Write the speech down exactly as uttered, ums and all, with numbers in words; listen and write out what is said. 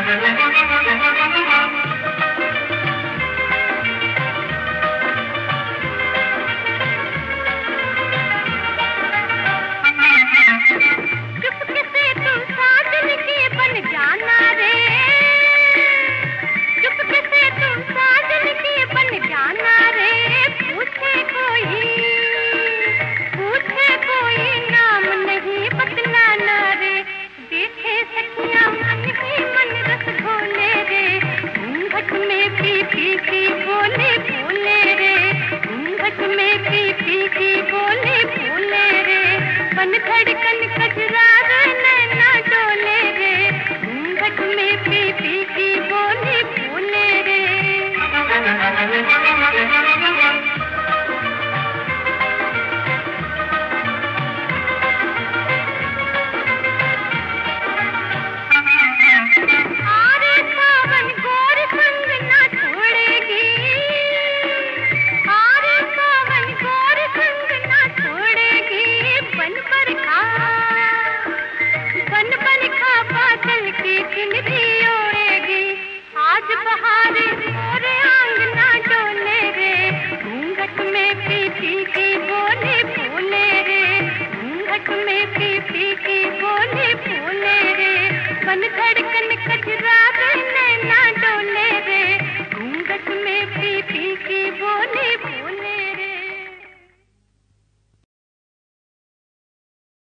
धड़कन कजरा नैना डोले रे, घूंघट में पी पी की बोले बोले रे। आरे सावन गोर संग ना छोड़ेगी, आरे सावन गोर संग ना छोड़ेगी। बन पर खा बन पर खा बादल की चुनरी ओढ़ेगी। आज बहारे मोरे आंगना डोले रे, घूंघट में पी पी की बोले बोले रे, घूंघट में पी पी की बोले बोले रे। बन धड़कन कज